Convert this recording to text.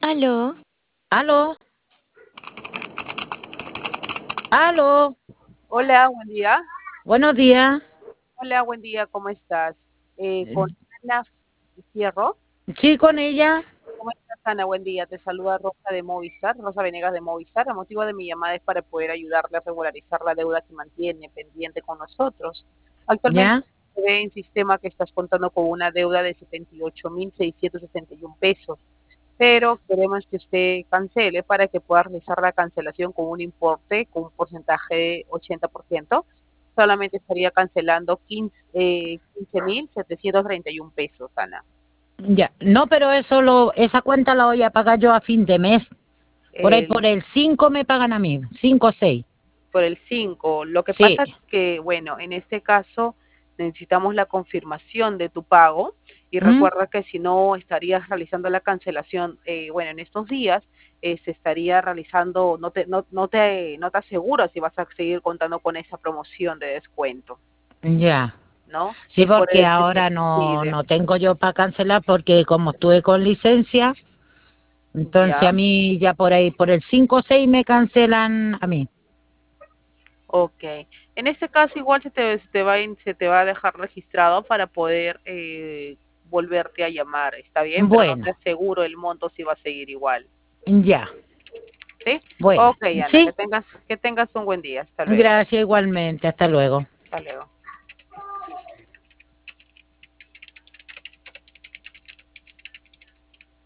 Aló, Aló, aló, Hola, buen día. buenos días. Hola, buen día, ¿cómo estás? Con Ana Fierro. Sí, con ella. ¿Cómo estás, Ana? Buen día. Te saluda Rosa de Movistar, Rosa Venegas de Movistar. El motivo de mi llamada es para poder ayudarle a regularizar la deuda que mantiene pendiente con nosotros. Actualmente ¿Ya? se ve en sistema que estás contando con una deuda de 78.661 pesos, pero queremos que usted cancele para que pueda realizar la cancelación con un importe, con un porcentaje de 80%. Solamente estaría cancelando 15.731 pesos, Ana. Ya. No, pero esa cuenta la voy a pagar yo a fin de mes. Por ahí por El, el 5 me pagan a mí, 5 o 6. por el 5. Lo que Sí, pasa es que, bueno, en este caso necesitamos la confirmación de tu pago y ¿Mm? recuerda que si no estarías realizando la cancelación, bueno, en estos días se estaría realizando, no te aseguro si vas a seguir contando con esa promoción de descuento, Ya. ¿no? Sí, Es por porque eso que se ahora pide. no tengo yo para cancelar porque como estuve con licencia, entonces Ya, a mí ya por ahí, por el 5 o 6 me cancelan a mí. ok. En este caso igual se te va a dejar registrado para poder volverte a llamar, ¿está bien? Pero no te Bueno, aseguro el monto si va a seguir igual, ya. ¿sí? Bueno, Ok, Ana, que sí. tengas, que tengas un buen día. Hasta luego. Gracias igualmente. Hasta luego. Hasta luego.